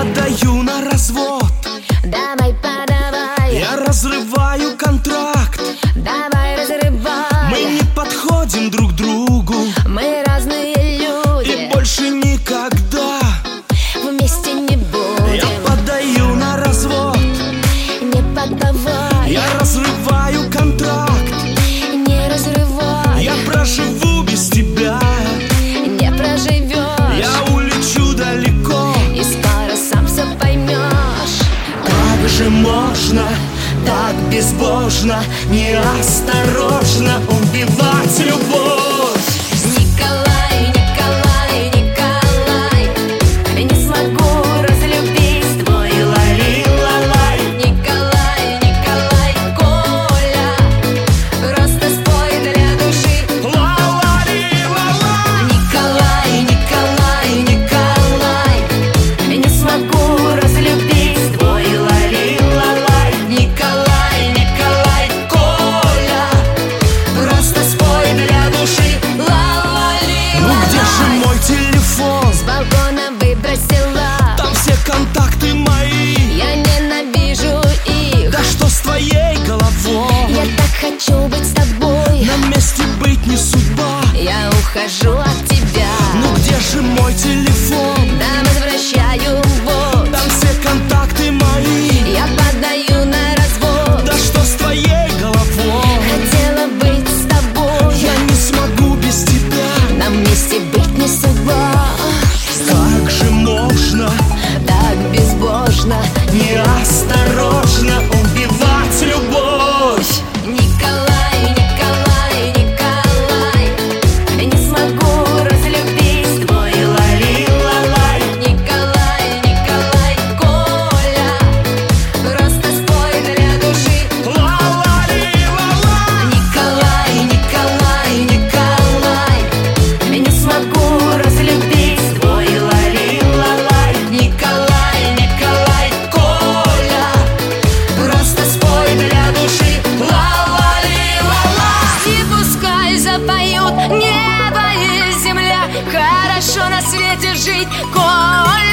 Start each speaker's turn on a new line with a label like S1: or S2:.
S1: подаю на развод.
S2: Давай, подавай.
S1: Я разрываю контракт.
S2: Давай, разрывай.
S1: Мы не подходим друг другу.
S2: Мы разные люди.
S1: И больше никогда
S2: вместе не будем.
S1: Я подаю на развод.
S2: Не подавай.
S1: Я разрываю контракт.
S2: Не разрывай.
S1: Я проживу без тебя.
S2: Не проживешь.
S1: Я улечу далеко.
S2: И скоро сам все поймешь.
S1: Как же можно так безбожно, неосторожно убивать любовь?
S2: Николай, Николай, Николай, не смогу разлюбить твой лали-лалай. Николай, Николай, Коля, просто спой для души.
S1: Ла-ла-ли-ла-ла.
S2: Николай, Николай, Николай, не смогу разлюбить твой лали-лалай. Николай, Николай, Коля, просто спой для души.
S1: Ну где же мой телефон?
S2: С балкона выбросила.
S1: Там все контакты мои.
S2: Я ненавижу их.
S1: Да что с твоей головой?
S2: Я так хочу быть с тобой.
S1: На месте быть не судьба.
S2: Я ухожу от тебя.
S1: Ну где же мой телефон?
S2: Да, возвращаю вот.
S1: Там все контакты мои.
S2: Я подаю на развод.
S1: Да что с твоей головой?
S2: Хотела быть с тобой.
S1: Я не смогу без тебя.
S2: Нам вместе быть не судьба.
S1: Как же можно
S2: Так безбожно,
S1: неосторожно убивать любовь?
S2: Николай, Николай, Николай, не смогу разлюбить твой лали-лалай. Николай, Николай, Коля, просто спой для души.
S1: Ла-ла-ли-ла-ла.
S2: Николай, Николай, Николай, не смогу разлюбить твой лали-лалай. Николай, Николай, Коля, просто спой для души. Ла-ла-ли-ла-ла. И пускай запоют небо и земля. Хорошо на свете жить, Коля.